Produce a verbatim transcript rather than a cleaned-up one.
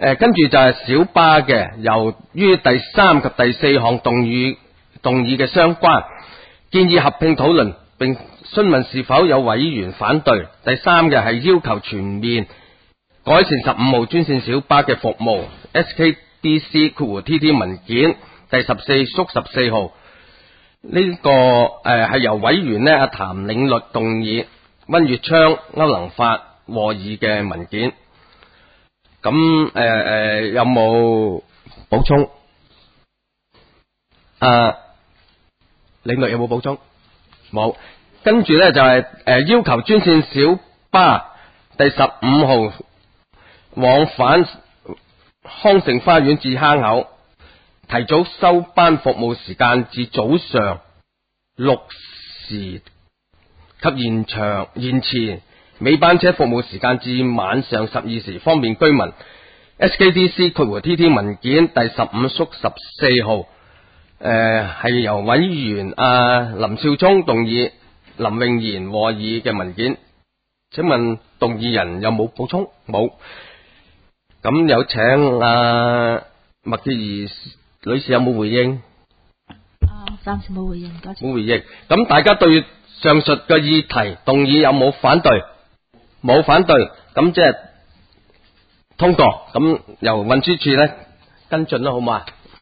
誒，跟住就係小巴嘅，由於第三及第四項動議動議嘅相關，建議合併討論，並詢問是否有委員反對。第三嘅係要求全面改善十五號專線小巴嘅服務。S K D C T T 文件第十四縮十四號，呢、這個誒係、呃、由委員呢阿譚領律動議，溫月昌、歐能發和議嘅文件。咁誒誒有冇補充？啊，領律有冇補充？冇。跟住呢就係、是、誒、呃、要求專線小巴第十五號往返康城花園至坑口，提早收班服務時間至早上六時及延長延遲尾班車服務時間至晚上十二時，方便居民。S K D C T T 文件第十五縮十四號，誒、呃、係由委員阿林少聰動議，林穎賢和議嘅文件。請問動議人有冇補充？冇。咁有請阿麥潔儀女士有冇回應？ 啊，暫時冇回應，多謝。 冇回應。咁大家對上述嘅議題動議有冇反對？冇反對，咁即係通過。咁由運輸處咧跟進啦，好嘛？